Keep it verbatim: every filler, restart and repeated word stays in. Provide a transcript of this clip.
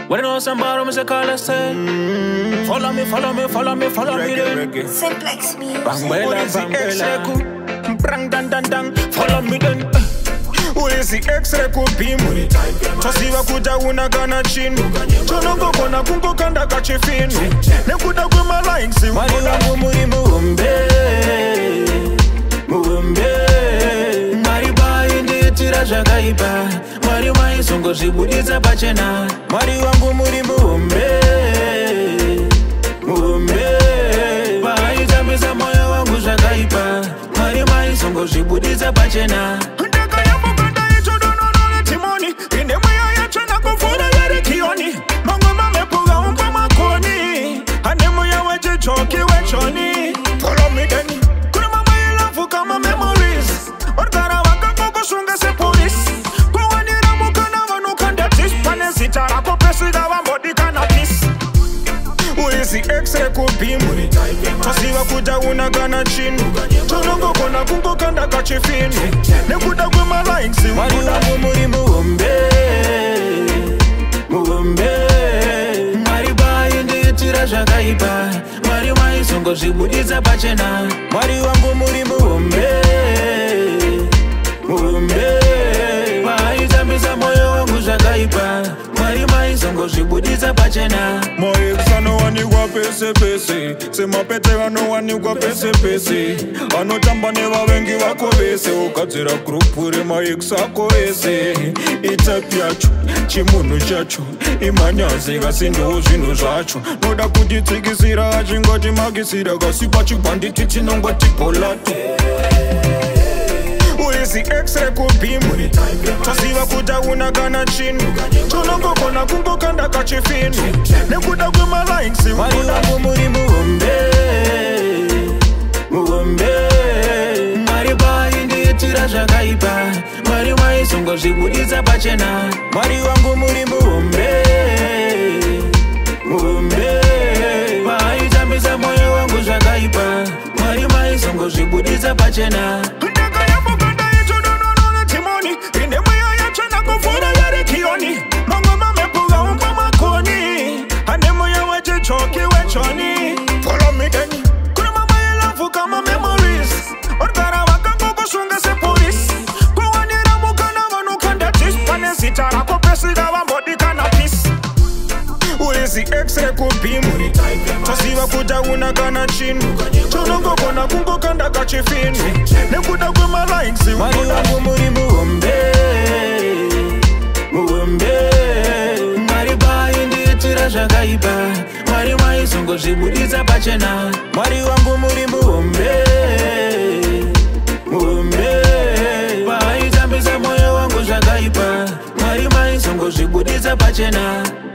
When I know somebody, I'm say call us say follow me, follow me, follow me, follow me then. Simplex music. Bambela, bambela, brang dan dan dan, follow me then. Ulizi X-ray kupimu Tosiwa kuja unagana chinu Chonongo kona kungo kanda kachifinu Nekuda kuma likes Mari wangu muri muumbe Muumbe Mari bayi ndi tira shakaiba Mari mai songo shibudiza pachena Mari wangu muri muumbe Muumbe Bayi tambisa moyo wangu shakaiba Mari mai songo shibudiza pachena Follow me then. Kuna mama ilafu kama memories. Orgara waka koko shunga se police. Kwa nira mukana wanu kanda tis. Pane sitara ko pesiga wambodi kana tis. Ulizi X-ray kupimu Tosiwa kuja unagana chinu Chonongo kona kungo kanda kachifinu Nekuda kuma likes Mari wangu muri muumbe Muumbe Mari bayi ndi tira shakaiba Mari mai songo shibudiza pachena Mari wangu muri muumbe Muumbe Mai tambisa moyo wangu shakaiba Mari mai songo shibudiza pachena Moi exano wani kwa pese pese Sema pete wano wani kwa pese pese Ano tambane wa wengi wako bese Ukazira grupure ma exako ese Itapyacho, chimunu chacho Imanyaze gasindo uzinu zacho Noda kujitsikisira achingoti magisira Gasipa chibanditi chinongwa chipolato Ulizi X-ray kupimu Tosiwa kuja unagana chinu Chonongo kona kungo kanda kachifinu Nekuda kuma likes Mari wangu muri muumbe Muumbe Mari bayi ndi tira shakaiba Mari mai songo shibudiza pachena Mari wangu muri muumbe Muumbe Mai tambisa moyo wangu shakaiba Mari mai songo shibudiza pachena Follow me then. Kuna mama ilafu kama memories Orgara waka koko shunga se police Kwa wanira mukana wanu kanda tis Pane sitara ko pesiga wambodi kana pis Ulizi X-ray kupimu Tosiwa kuja unagana chinu Chonongo kona kungo kanda kachifinu Nekuda kuma likes Mari wangu muri muumbe Muumbe Mari bayi ndi tira shakaiba Mari mai songo shibudiza pachena Mari wangu muri muumbe Muumbe Bayi tambisa moyo wangu shakaiba Mari mai songo shibudiza pachena